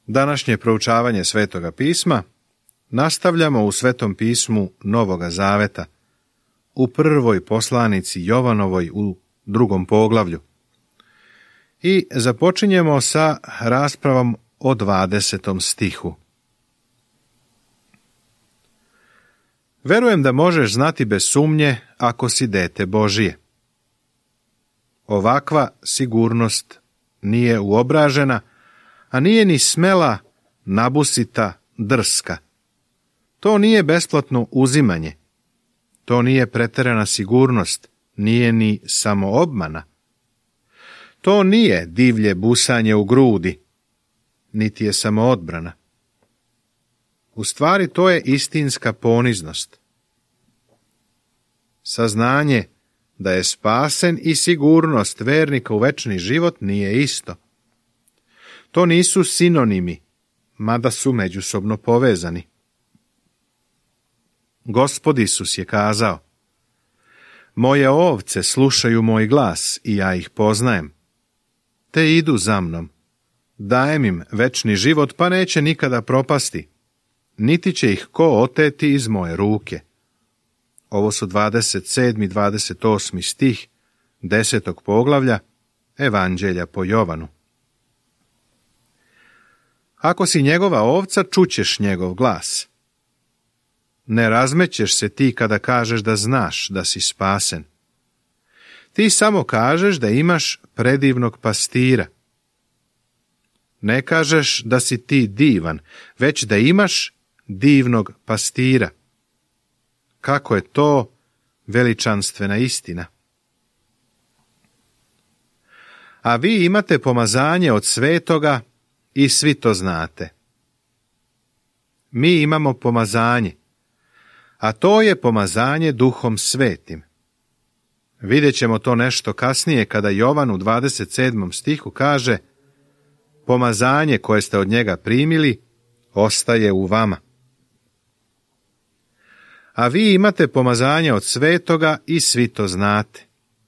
Današnje proučavanje Svetoga pisma nastavljamo u Svetom pismu Novoga Zaveta, u prvoj poslanici Jovanovoj u 2. poglavlju. I započinjemo sa raspravom o 20. stihu. Verujem da možeš znati bez sumnje ako si dete Božije. Ovakva sigurnost nije uobražena, a nije ni smela, nabusita, drska. To nije besplatno uzimanje. To nije preterana sigurnost, nije ni samoobmana. To nije divlje busanje u grudi, niti je samoodbrana. U stvari to je istinska poniznost. Saznanje da je spasen i sigurnost vernika u večni život nije isto. To nisu sinonimi, mada su međusobno povezani. Gospod Isus je kazao: Moje ovce slušaju moj glas i ja ih poznajem, te idu za mnom. Dajem im večni život, pa neće nikada propasti, niti će ih ko oteti iz moje ruke. Ovo su 27. i 28. stih 10. poglavlja Evanđelja po Jovanu. Ako si njegova ovca, čućeš njegov glas. Ne razmećeš se ti kada kažeš da znaš da si spasen. Ti samo kažeš da imaš predivnog pastira. Ne kažeš da si ti divan, već da imaš divnog pastira. Kako je to veličanstvena istina. A vi imate pomazanje od svetoga i svi to znate. Mi imamo pomazanje, a to je pomazanje Duhom Svetim. Vidjet ćemo to nešto kasnije kada Jovan u 27. stihu kaže: Pomazanje koje ste od njega primili ostaje u vama. A vi imate pomazanje od svetoga i svi to znate.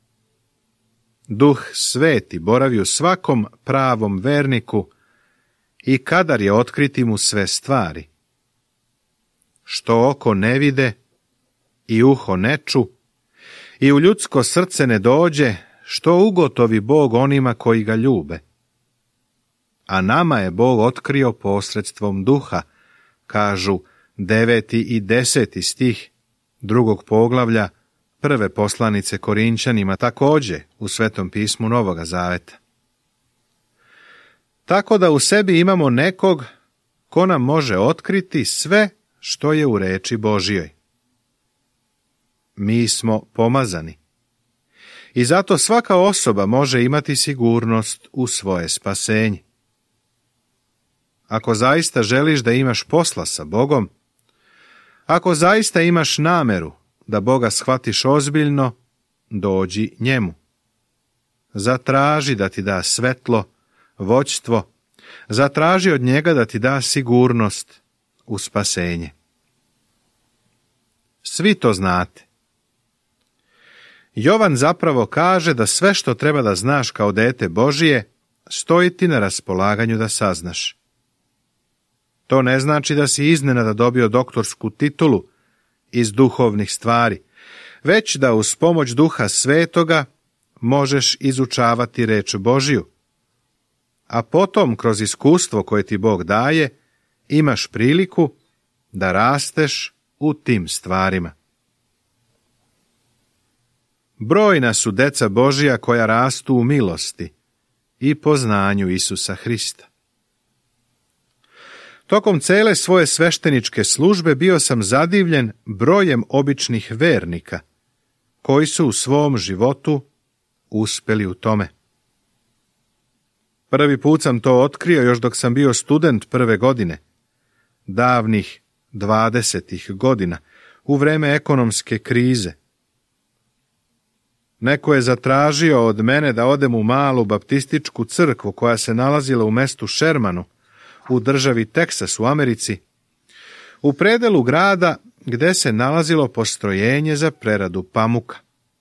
Duh Sveti boravi u svakom pravom verniku i kadar je otkriti mu sve stvari. Što oko ne vide i uho ne ču i u ljudsko srce ne dođe, što ugotovi Bog onima koji ga ljube. A nama je Bog otkrio posredstvom Duha, kažu 9. i 10. stih 2. poglavlja prve poslanice Korinčanima, također u Svetom pismu Novoga Zaveta. Tako da u sebi imamo nekog ko nam može otkriti sve što je u reči Božjoj. Mi smo pomazani. I zato svaka osoba može imati sigurnost u svoje spasenje. Ako zaista želiš da imaš posla sa Bogom, ako zaista imaš nameru da Boga shvatiš ozbiljno, dođi njemu. Zatraži da ti da svetlo, vođstvo, zatraži od njega da ti da sigurnost u spasenje. Svi to znate. Jovan zapravo kaže da sve što treba da znaš kao dete Božije stoji ti na raspolaganju da saznaš. To ne znači da si iznenada dobio doktorsku titulu iz duhovnih stvari, već da uz pomoć Duha Svetoga možeš izučavati reč Božju, a potom kroz iskustvo koje ti Bog daje imaš priliku da rasteš u tim stvarima. Brojna su deca Božja koja rastu u milosti i poznanju Isusa Hrista. Tokom cele svoje svešteničke službe bio sam zadivljen brojem običnih vernika koji su u svom životu uspeli u tome. Prvi put sam to otkrio još dok sam bio student prve godine, davnih 20. godina, u vreme ekonomske krize. Neko je zatražio od mene da odem u malu baptističku crkvu koja se nalazila u mestu Shermanu, u državi Teksas u Americi, u predelu grada gde se nalazilo postrojenje za preradu pamuka.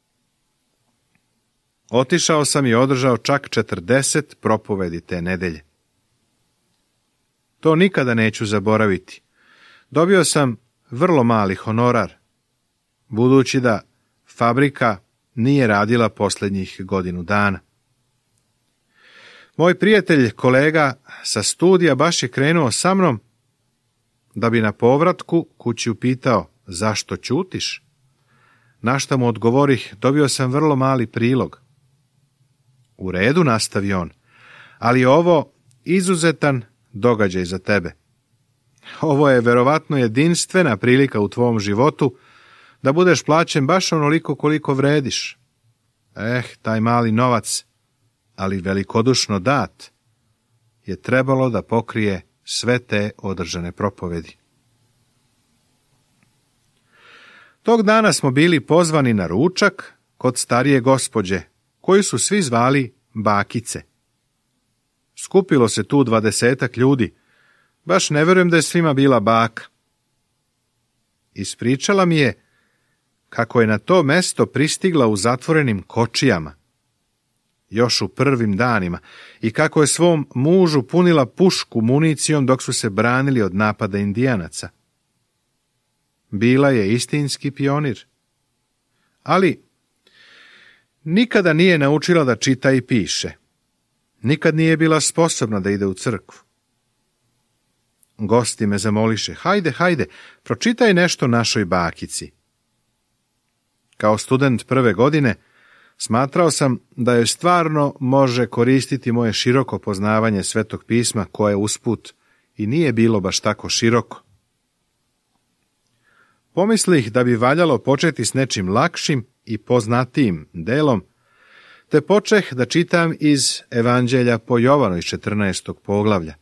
Otišao sam i održao čak 40 propovedi te nedelje. To nikada neću zaboraviti. Dobio sam vrlo mali honorar, budući da fabrika nije radila posljednjih godinu dana. Moj prijatelj, kolega sa studija, baš je krenuo sa mnom, da bi na povratku kući upitao zašto ćutiš. Na šta mu odgovorih, dobio sam vrlo mali prilog. U redu, nastavi on, ali je ovo izuzetan događaj za tebe. Ovo je verovatno jedinstvena prilika u tvom životu da budeš plaćen baš onoliko koliko vrediš. Taj mali novac, ali velikodušno dat, je trebalo da pokrije sve te održane propovedi. Tog dana smo bili pozvani na ručak kod starije gospođe, koju su svi zvali bakice. Skupilo se tu 20 ljudi, baš ne vjerujem da je svima bila baka. Ispričala mi je kako je na to mesto pristigla u zatvorenim kočijama, još u prvim danima, i kako je svom mužu punila pušku municijom dok su se branili od napada Indijanaca. Bila je istinski pionir, ali nikada nije naučila da čita i piše. Nikad nije bila sposobna da ide u crkvu. Gosti me zamoliše, hajde, pročitaj nešto našoj bakici. Kao student prve godine smatrao sam da joj stvarno može koristiti moje široko poznavanje Svetog pisma, koje usput i nije bilo baš tako široko. Pomislih da bi valjalo početi s nečim lakšim i poznatijim delom, te počeh da čitam iz Evanđelja po Jovanu iz 14. poglavlja.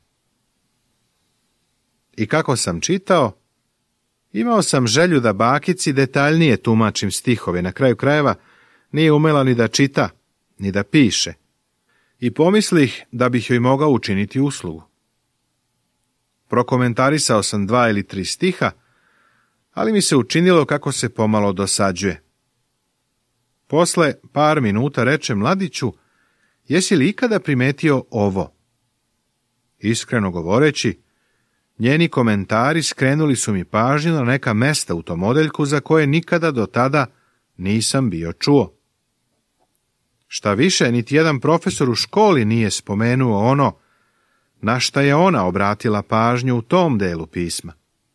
I kako sam čitao, imao sam želju da bakici detaljnije tumačim stihove. Na kraju krajeva nije umela ni da čita, ni da piše. I pomislih da bih joj mogao učiniti uslugu. Prokomentarisao sam 2 ili 3 stiha, ali mi se učinilo kako se pomalo dosađuje. Posle par minuta reče, mladiću, jesi li ikada primetio ovo? Iskreno govoreći, njeni komentari skrenuli su mi pažnju na neka mesta u tom odeljku za koje nikada do tada nisam bio čuo. Šta više, niti jedan profesor u školi nije spomenuo ono na šta je ona obratila pažnju u tom delu pisma.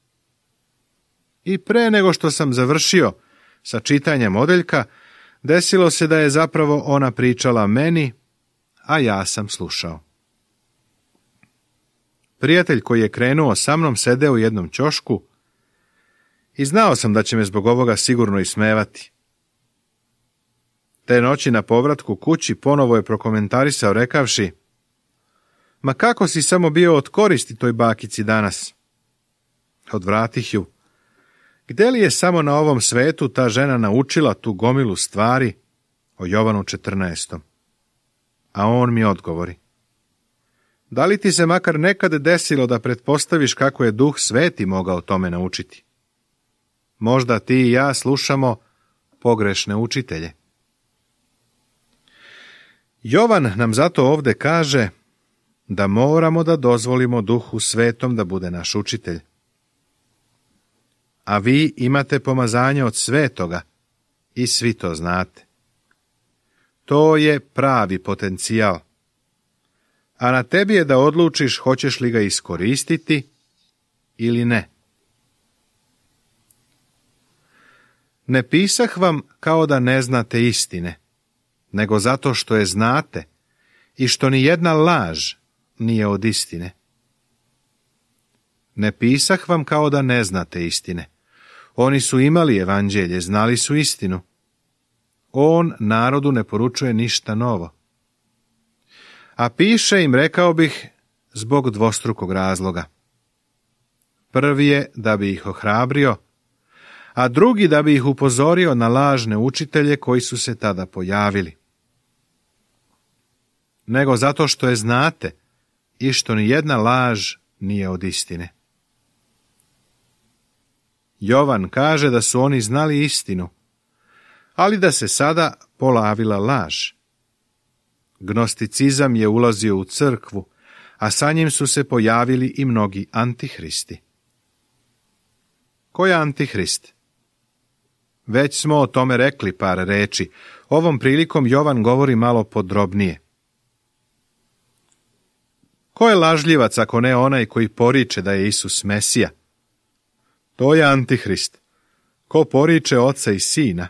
I pre nego što sam završio sa čitanjem odeljka, desilo se da je zapravo ona pričala meni, a ja sam slušao. Prijatelj koji je krenuo sa mnom sedeo u jednom ćošku i znao sam da će me zbog ovoga sigurno ismevati. Te noći na povratku kući ponovo je prokomentarisao rekavši, ma kako si samo bio od koristi toj bakici danas? Odvratih ju. Gde li je samo na ovom svetu ta žena naučila tu gomilu stvari o Jovanu 14. A on mi odgovori, da li ti se makar nekad desilo da pretpostaviš kako je Duh Sveti mogao tome naučiti? Možda ti i ja slušamo pogrešne učitelje. Jovan nam zato ovde kaže da moramo da dozvolimo Duhu Svetom da bude naš učitelj. A vi imate pomazanje od Svetoga i svi to znate. To je pravi potencijal. A na tebi je da odlučiš hoćeš li ga iskoristiti ili ne. Ne pisah vam kao da ne znate istine, nego zato što je znate i što ni jedna laž nije od istine. Ne pisah vam kao da ne znate istine. Oni su imali evanđelje, znali su istinu. On narodu ne poručuje ništa novo. A piše im, rekao bih, zbog dvostrukog razloga. Prvi je da bi ih ohrabrio, a drugi da bi ih upozorio na lažne učitelje koji su se tada pojavili. Nego zato što je znate i što ni jedna laž nije od istine. Jovan kaže da su oni znali istinu, ali da se sada polavila laž. Gnosticizam je ulazio u crkvu, a sa njim su se pojavili i mnogi antihristi. Ko je antihrist? Već smo o tome rekli par reči. Ovom prilikom Jovan govori malo podrobnije. Ko je lažljivac ako ne onaj koji poriče da je Isus Mesija? To je antihrist. Ko poriče Oca i Sina?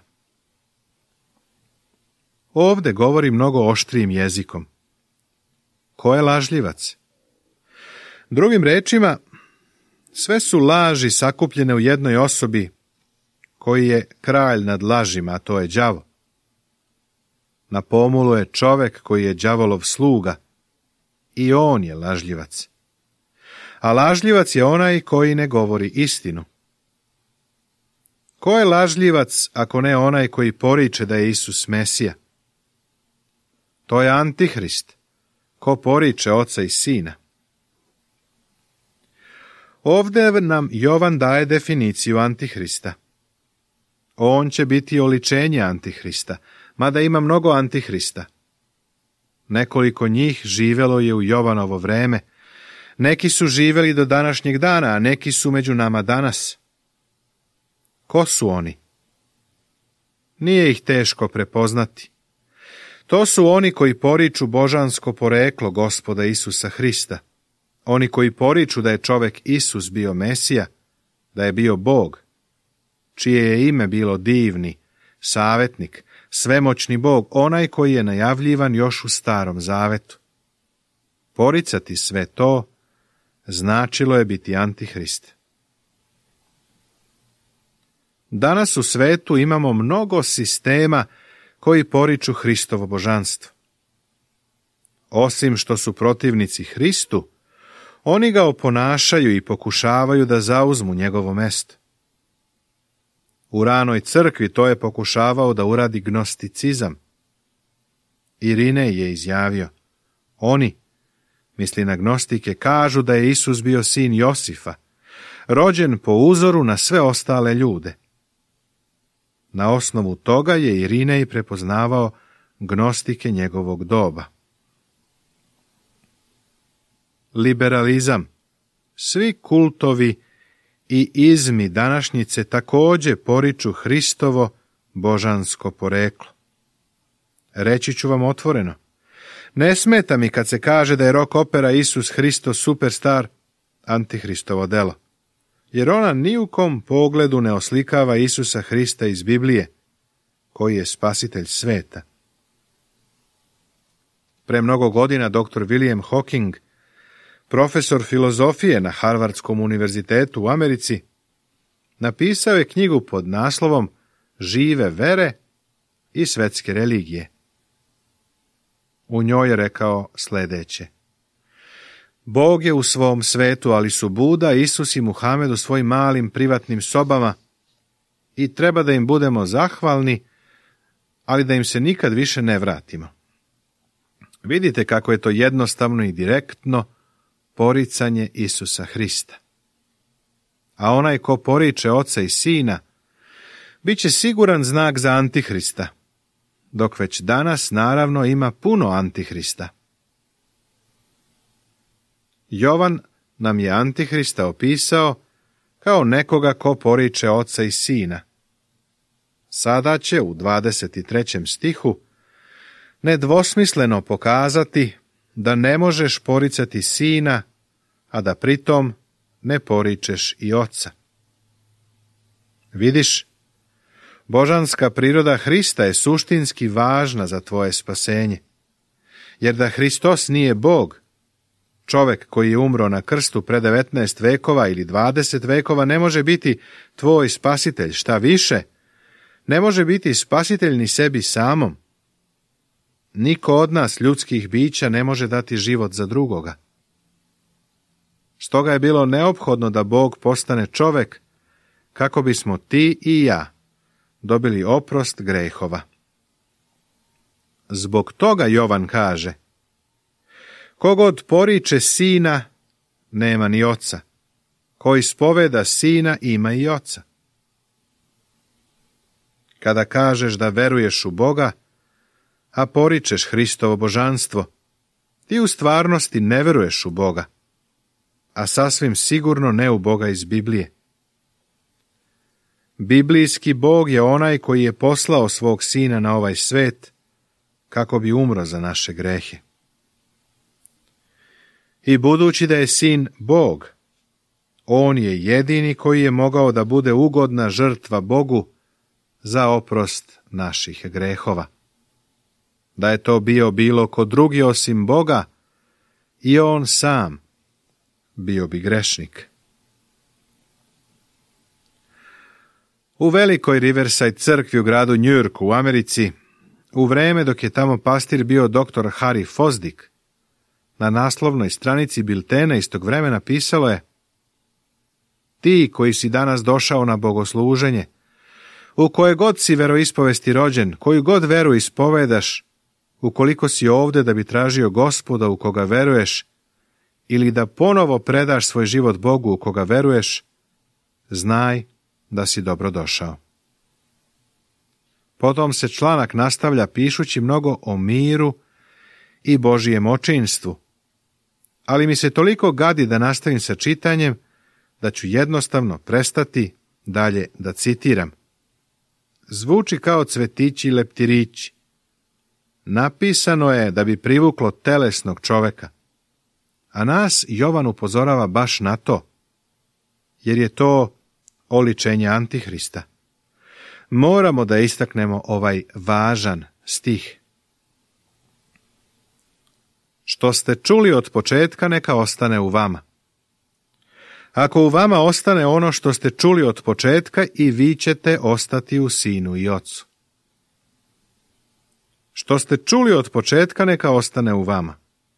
Ovde govori mnogo oštrijim jezikom. Ko je lažljivac? Drugim rečima, sve su laži sakupljene u jednoj osobi koji je kralj nad lažima, a to je đavo. Na pomolu je čovek koji je đavolov sluga i on je lažljivac. A lažljivac je onaj koji ne govori istinu. Ko je lažljivac ako ne onaj koji poriče da je Isus Mesija? To je antihrist. Ko poriče Oca i Sina? Ovde nam Jovan daje definiciju antihrista. On će biti oličenje antihrista, mada ima mnogo antihrista. Nekoliko njih živelo je u Jovanovo vreme. Neki su živeli do današnjeg dana, a neki su među nama danas. Ko su oni? Nije ih teško prepoznati. To su oni koji poriču božansko poreklo Gospoda Isusa Hrista. Oni koji poriču da je čovek Isus bio Mesija, da je bio Bog, čije je ime bilo divni, savetnik, svemoćni Bog, onaj koji je najavljivan još u Starom Zavetu. Poricati sve to značilo je biti antihrist. Danas u svetu imamo mnogo sistema koji poriču Hristovo božanstvo. Osim što su protivnici Hristu, oni ga oponašaju i pokušavaju da zauzmu njegovo mesto. U ranoj crkvi to je pokušavao da uradi gnosticizam. Irinej je izjavio, oni, misli na gnostike, kažu da je Isus bio sin Josifa, rođen po uzoru na sve ostale ljude. Na osnovu toga je Irinej prepoznavao gnostike njegovog doba. Liberalizam. Svi kultovi i izmi današnjice također poriču Hristovo božansko poreklo. Reći ću vam otvoreno. Ne smeta mi kad se kaže da je rock opera Isus Hristos superstar antihristovo delo, jer ona ni u kom pogledu ne oslikava Isusa Hrista iz Biblije, koji je spasitelj sveta. Pre mnogo godina dr. William Hawking, profesor filozofije na Harvardskom univerzitetu u Americi, napisao je knjigu pod naslovom Žive vere i svetske religije. U njoj je rekao sljedeće. Bog je u svom svetu, ali su Buda, Isus i Muhamed u svojim malim privatnim sobama i treba da im budemo zahvalni, ali da im se nikad više ne vratimo. Vidite kako je to jednostavno i direktno poricanje Isusa Hrista. A onaj ko poriče Oca i Sina, bit će siguran znak za antihrista, dok već danas naravno ima puno antihrista. Jovan nam je antihrista opisao kao nekoga ko poriče Oca i Sina. Sada će u 23. stihu nedvosmisleno pokazati da ne možeš poricati Sina, a da pritom ne poričeš i Oca. Vidiš, božanska priroda Hrista je suštinski važna za tvoje spasenje, jer da Hristos nije Bog, čovek koji je umro na krstu pre 19 vekova ili 20 vekova ne može biti tvoj spasitelj, šta više, ne može biti spasitelj ni sebi samom. Niko od nas ljudskih bića ne može dati život za drugoga. Stoga je bilo neophodno da Bog postane čovek kako bismo ti i ja dobili oprost grehova. Zbog toga Jovan kaže: Kogod poriče Sina, nema ni Oca. Ko ispoveda Sina, ima i Oca. Kada kažeš da veruješ u Boga, a poričeš Hristovo božanstvo, ti u stvarnosti ne veruješ u Boga, a sasvim sigurno ne u Boga iz Biblije. Biblijski Bog je onaj koji je poslao svog sina na ovaj svet kako bi umro za naše grehe. I budući da je sin Bog, on je jedini koji je mogao da bude ugodna žrtva Bogu za oprost naših grehova. Da je to bio bilo ko drugi osim Boga, i on sam bio bi grešnik. U velikoj Riverside crkvi u gradu New Yorku u Americi, u vreme dok je tamo pastir bio dr. Harry Fosdick, na naslovnoj stranici biltena iz tog vremena pisalo je: ti koji si danas došao na bogosluženje, u koje god si veroispovesti rođen, koju god veru ispovedaš, ukoliko si ovdje da bi tražio Gospoda u koga veruješ, ili da ponovo predaš svoj život Bogu u koga veruješ, znaj da si dobro došao. Potom se članak nastavlja pišući mnogo o miru i Božijem očinstvu, ali mi se toliko gadi da nastavim sa čitanjem, da ću jednostavno prestati dalje da citiram. Zvuči kao cvetići i leptirići. Napisano je da bi privuklo telesnog čoveka, a nas Jovan upozorava baš na to, jer je to oličenje Antihrista. Moramo da istaknemo ovaj važan stih. Što ste čuli od početka, neka ostane u vama. Ako u vama ostane ono što ste čuli od početka, i vi ćete ostati u Sinu i Ocu. Što ste čuli od početka, neka ostane u vama.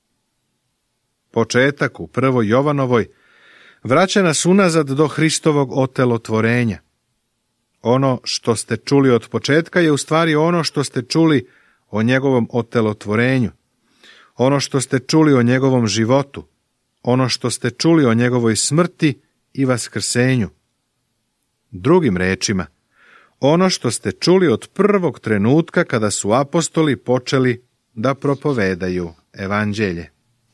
Početak u 1. Jovanovoj vraća nas unazad do Hristovog otelotvorenja. Ono što ste čuli od početka je u stvari ono što ste čuli o njegovom otelotvorenju, ono što ste čuli o njegovom životu, ono što ste čuli o njegovoj smrti i vaskrsenju. Drugim rečima, ono što ste čuli od prvog trenutka kada su apostoli počeli da propovedaju evanđelje.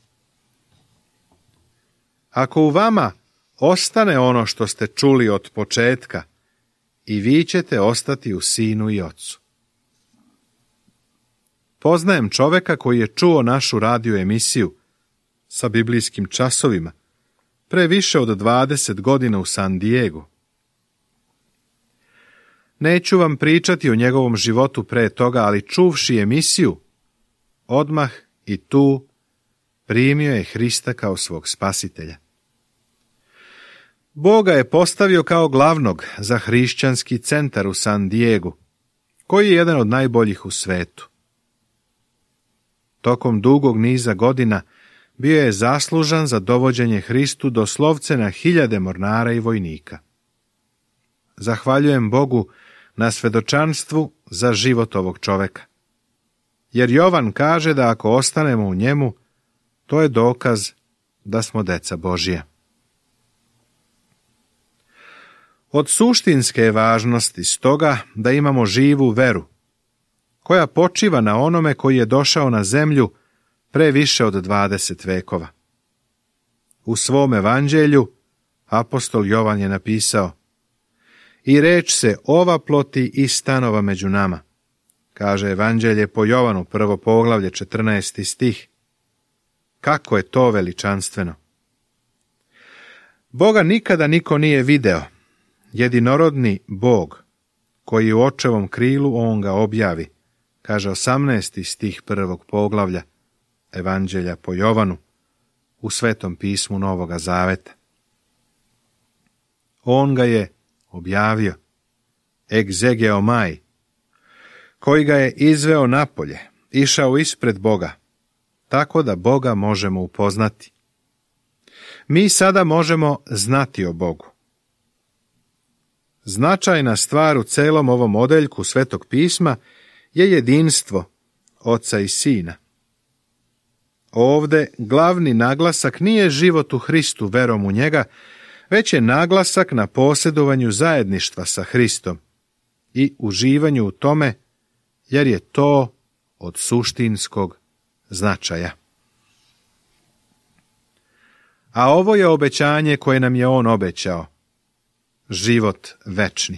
Ako u vama ostane ono što ste čuli od početka, i vi ćete ostati u Sinu i Ocu. Poznajem čoveka koji je čuo našu radio emisiju sa biblijskim časovima pre više od 20 godina u San Diegu. Neću vam pričati o njegovom životu pre toga, ali čuvši emisiju, odmah i tu primio je Hrista kao svog spasitelja. Bog ga je postavio kao glavnog za hrišćanski centar u San Diegu, koji je jedan od najboljih u svetu. Tokom dugog niza godina bio je zaslužan za dovođenje Hristu doslovce na 1000 mornara i vojnika. Zahvaljujem Bogu na svedočanstvu za život ovog čoveka, jer Jovan kaže da ako ostanemo u njemu, to je dokaz da smo deca Božija. Od suštinske je važnosti stoga da imamo živu veru, koja počiva na onome koji je došao na zemlju pre više od 20 vekova. U svom evanđelju apostol Jovan je napisao: i reč se ovaploti i stanova među nama, kaže evanđelje po Jovanu, 1. poglavlje, 14. stih. Kako je to veličanstveno! Boga nikada niko nije video. Jedinorodni Bog, koji u očevom krilu on ga objavi, kaže 18. stih 1. poglavlja evanđelja po Jovanu u Svetom pismu Novoga Zaveta. On ga je objavio, egzegeomai, koji ga je izveo napolje, išao ispred Boga, tako da Boga možemo upoznati. Mi sada možemo znati o Bogu. Značajna stvar u celom ovom odeljku Svetog pisma je jedinstvo Oca i Sina. Ovde glavni naglasak nije život u Hristu verom u njega, već je naglasak na posjedovanju zajedništva sa Hristom i uživanju u tome, jer je to od suštinskog značaja. a ovo je obećanje koje nam je on obećao. Život večni.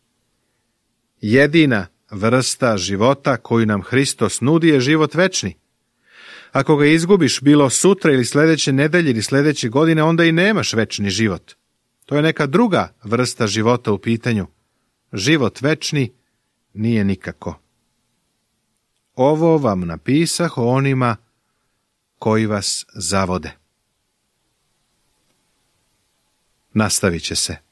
Jedina vrsta života koju nam Hristos nudi je život večni. Ako ga izgubiš bilo sutra ili sljedeće nedelje ili sljedeće godine, onda i nemaš večni život. To je neka druga vrsta života u pitanju. Život večni nije nikako. Ovo vam napisah o onima koji vas zavode. Nastavit će se.